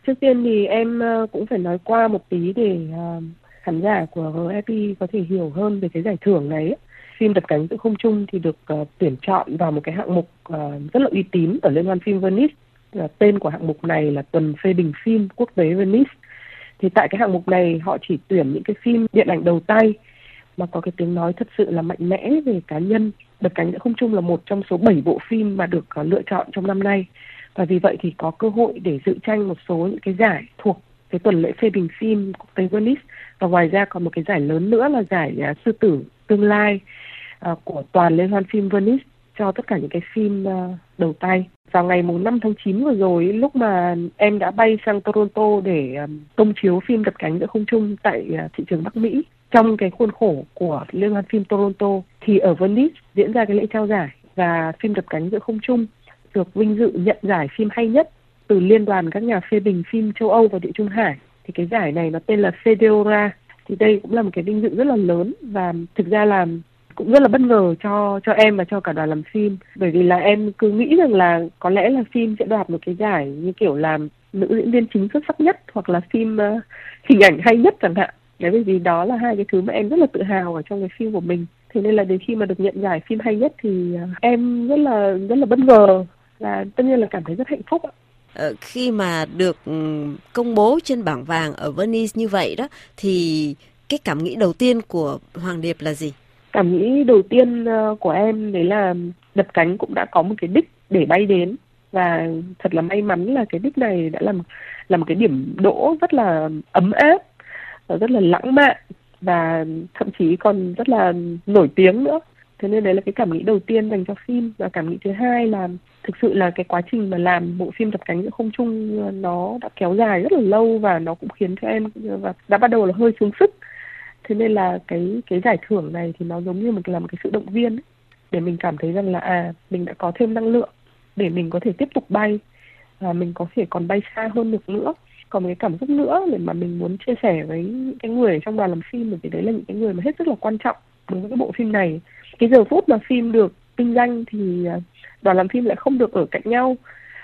Trước tiên thì em cũng phải nói qua một tí để khán giả của RFI có thể hiểu hơn về cái giải thưởng này. Phim Đập cánh giữa không trung thì được tuyển chọn vào một cái hạng mục rất là uy tín ở Liên hoan phim Venice. Tên của hạng mục này là Tuần phê bình phim quốc tế Venice. Thì tại cái hạng mục này họ chỉ tuyển những cái phim điện ảnh đầu tay mà có cái tiếng nói thật sự là mạnh mẽ về cá nhân. Đập cánh giữa không trung là một trong số 7 bộ phim mà được lựa chọn trong năm nay. Và vì vậy thì có cơ hội để dự tranh một số những cái giải thuộc cái tuần lễ phê bình phim quốc tế Venice. Và ngoài ra còn một cái giải lớn nữa là giải Sư tử tương lai của toàn Liên hoan phim Venice cho tất cả những cái phim đầu tay. Vào ngày 5 tháng 9 vừa rồi, lúc mà em đã bay sang Toronto để công chiếu phim Đập cánh giữa không trung tại thị trường Bắc Mỹ, trong cái khuôn khổ của Liên hoan phim Toronto, thì ở Venice diễn ra cái lễ trao giải và phim Đập cánh giữa không trung được vinh dự nhận giải phim hay nhất từ Liên đoàn các nhà phê bình phim châu Âu và Địa Trung Hải. Thì cái giải này nó tên là Fedora. Thì đây cũng là một cái vinh dự rất là lớn và thực ra là cũng rất là bất ngờ cho em và cho cả đoàn làm phim, bởi vì là em cứ nghĩ rằng là có lẽ là phim sẽ đoạt một cái giải như kiểu là nữ diễn viên chính xuất sắc nhất hoặc là phim hình ảnh hay nhất chẳng hạn. Đấy, bởi vì đó là hai cái thứ mà em rất là tự hào ở trong cái phim của mình. Thế nên là đến khi mà được nhận giải phim hay nhất thì em rất là bất ngờ và tất nhiên là cảm thấy rất hạnh phúc ạ. Khi mà được công bố trên bảng vàng ở Venice như vậy đó, thì cái cảm nghĩ đầu tiên của Hoàng Điệp là gì? Cảm nghĩ đầu tiên của em đấy là Đập cánh cũng đã có một cái đích để bay đến, và thật là may mắn là cái đích này đã là một cái điểm đỗ rất là ấm áp, rất là lãng mạn và thậm chí còn rất là nổi tiếng nữa. Thế nên đấy là cái cảm nghĩ đầu tiên dành cho phim. Và cảm nghĩ thứ hai là thực sự là cái quá trình mà làm bộ phim Đập cánh giữa không trung nó đã kéo dài rất là lâu và nó cũng khiến cho em và đã bắt đầu là hơi xuống sức. Thế nên là cái giải thưởng này thì nó giống như là một cái sự động viên ấy, để mình cảm thấy rằng là mình đã có thêm năng lượng để mình có thể tiếp tục bay và mình có thể còn bay xa hơn được nữa. Còn một cái cảm xúc nữa để mà mình muốn chia sẻ với những cái người trong đoàn làm phim, bởi vì đấy là những cái người mà hết sức là quan trọng đối với cái bộ phim này. Cái giờ phút mà phim được vinh danh thì đoàn làm phim lại không được ở cạnh nhau,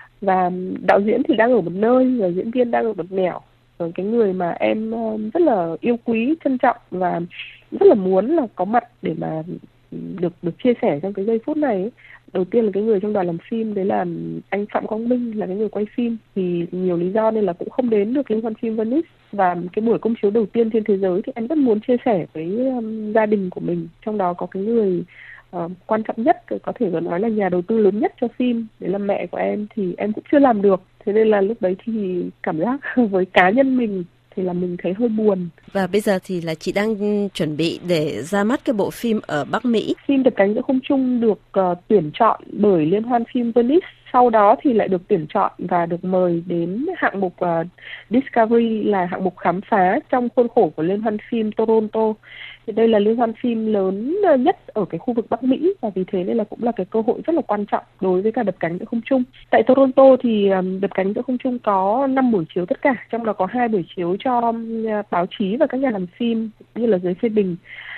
và đạo diễn thì đang ở một nơi và diễn viên đang ở một nẻo. Rồi cái người mà em rất là yêu quý, trân trọng và rất là muốn là có mặt để mà được chia sẻ trong cái giây phút này ấy. Đầu tiên là cái người trong đoàn làm phim, đấy là anh Phạm Quang Minh, là cái người quay phim, thì nhiều lý do nên là cũng không đến được Liên hoan phim Venice. Và cái buổi công chiếu đầu tiên trên thế giới thì em rất muốn chia sẻ với gia đình của mình, trong đó có cái người quan trọng nhất, có thể nói là nhà đầu tư lớn nhất cho phim, đấy là mẹ của em, thì em cũng chưa làm được. Thế nên là lúc đấy thì cảm giác với cá nhân mình thì là mình thấy hơi buồn. Và bây giờ thì là chị đang chuẩn bị để ra mắt cái bộ phim ở Bắc Mỹ. Phim Đập cánh giữa không trung được tuyển chọn bởi Liên hoan phim Venice, sau đó thì lại được tuyển chọn và được mời đến hạng mục Discovery, là hạng mục khám phá trong khuôn khổ của Liên hoan phim Toronto. Thì đây là liên hoan phim lớn nhất ở cái khu vực Bắc Mỹ, và vì thế nên là cũng là cái cơ hội rất là quan trọng đối với cả Đập cánh giữa không trung. Tại Toronto thì Đập cánh giữa không trung có 5 buổi chiếu tất cả, trong đó có 2 buổi chiếu cho báo chí và các nhà làm phim như là giới phê bình,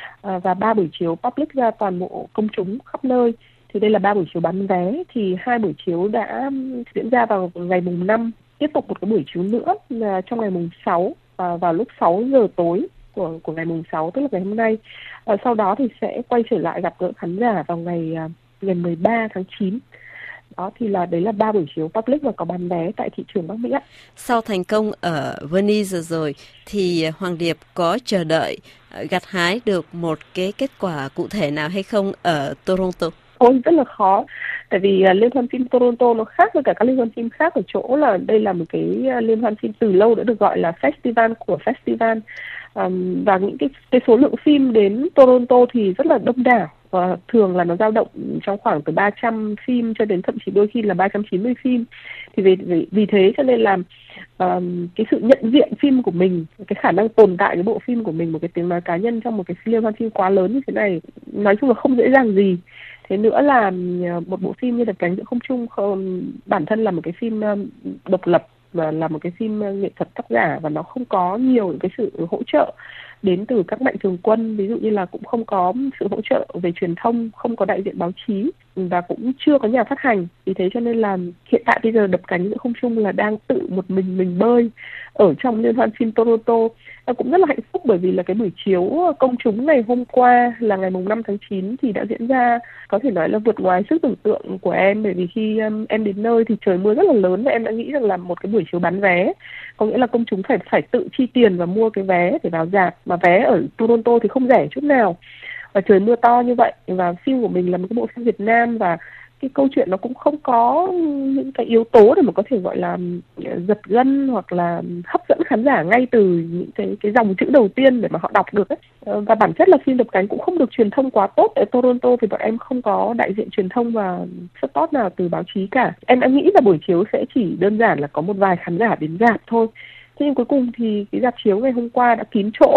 và 3 buổi chiếu public ra toàn bộ công chúng khắp nơi. Thì đây là 3 buổi chiếu bán vé, thì 2 buổi chiếu đã diễn ra vào ngày mùng 5, tiếp tục một cái buổi chiếu nữa là trong ngày mùng 6 vào lúc 6 giờ tối của ngày mùng 6, tức là ngày hôm nay. Sau đó thì sẽ quay trở lại gặp gỡ khán giả vào ngày 13 tháng 9. Đó thì đấy là 3 buổi chiếu public và có bán vé tại thị trường Bắc Mỹ. Sau thành công ở Venice rồi thì Hoàng Điệp có chờ đợi gặt hái được một cái kết quả cụ thể nào hay không ở Toronto? Ôi, rất là khó. Tại vì Liên hoan phim Toronto nó khác với cả các liên hoan phim khác ở chỗ là đây là một cái liên hoan phim từ lâu đã được gọi là festival của festival. Và những cái số lượng phim đến Toronto thì rất là đông đảo, và thường là nó dao động trong khoảng từ 300 phim cho đến thậm chí đôi khi là 390 phim. Thì vì thế cho nên là cái sự nhận diện phim của mình, cái khả năng tồn tại cái bộ phim của mình, một cái tiếng nói cá nhân trong một cái liên hoan phim quá lớn như thế này, nói chung là không dễ dàng gì. Thế nữa là một bộ phim như Đập cánh giữa không trung bản thân là một cái phim độc lập và là một cái phim nghệ thuật tác giả, và nó không có nhiều những cái sự hỗ trợ đến từ các mạnh thường quân, ví dụ như là cũng không có sự hỗ trợ về truyền thông, không có đại diện báo chí và cũng chưa có nhà phát hành. Vì thế cho nên là hiện tại bây giờ Đập Cánh Giữa Không Trung là đang tự một mình bơi ở trong liên hoan phim Toronto. Cũng rất là hạnh phúc bởi vì là cái buổi chiếu công chúng ngày hôm qua là ngày mùng 5 tháng 9 thì đã diễn ra có thể nói là vượt ngoài sức tưởng tượng của em, bởi vì khi em đến nơi thì trời mưa rất là lớn và em đã nghĩ rằng là một cái buổi chiếu bán vé, có nghĩa là công chúng phải tự chi tiền và mua cái vé để vào rạp, mà vé ở Toronto thì không rẻ chút nào và trời mưa to như vậy. Và phim của mình là một cái bộ phim Việt Nam và cái câu chuyện nó cũng không có những cái yếu tố để mà có thể gọi là giật gân hoặc là hấp dẫn khán giả ngay từ những cái dòng chữ đầu tiên để mà họ đọc được ấy. Và bản chất là phim Đập Cánh cũng không được truyền thông quá tốt ở Toronto vì bọn em không có đại diện truyền thông và support nào từ báo chí cả. Em đã nghĩ là buổi chiếu sẽ chỉ đơn giản là có một vài khán giả đến rạp thôi. Thế nhưng cuối cùng thì cái rạp chiếu ngày hôm qua đã kín chỗ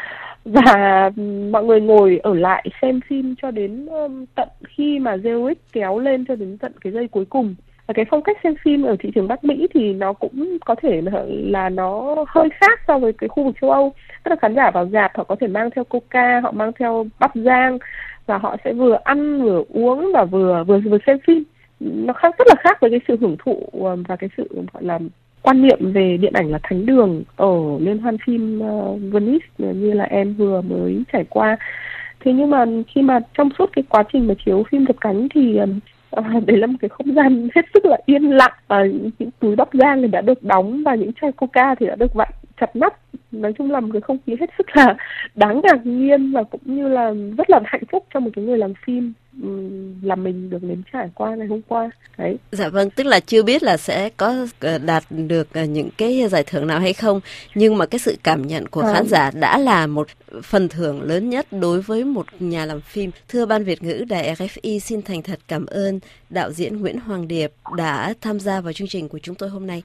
và mọi người ngồi ở lại xem phim cho đến tận khi mà Zurich kéo lên cho đến tận cái giây cuối cùng. Và cái phong cách xem phim ở thị trường Bắc Mỹ thì nó cũng có thể là nó hơi khác so với cái khu vực châu Âu. Tức là khán giả vào rạp họ có thể mang theo coca, họ mang theo bắp rang và họ sẽ vừa ăn vừa uống và vừa xem phim. Nó rất là khác với cái sự hưởng thụ và cái sự gọi là quan niệm về điện ảnh là thánh đường ở liên hoan phim Venice như là em vừa mới trải qua. Thế nhưng mà khi mà trong suốt cái quá trình mà chiếu phim Đập Cánh thì đấy là một cái không gian hết sức là yên lặng, những túi bắp rang thì đã được đóng và những chai coca thì đã được vặn chặt nắp. Nói chung là một cái không khí hết sức là đáng ngạc nhiên và cũng như là rất là hạnh phúc cho một cái người làm phim là mình được nếm trải qua ngày hôm qua. Đấy. Dạ vâng, tức là chưa biết là sẽ có đạt được những cái giải thưởng nào hay không, nhưng mà cái sự cảm nhận của khán giả đã là một phần thưởng lớn nhất đối với một nhà làm phim. Thưa Ban Việt ngữ Đài RFI, xin thành thật cảm ơn đạo diễn Nguyễn Hoàng Điệp đã tham gia vào chương trình của chúng tôi hôm nay.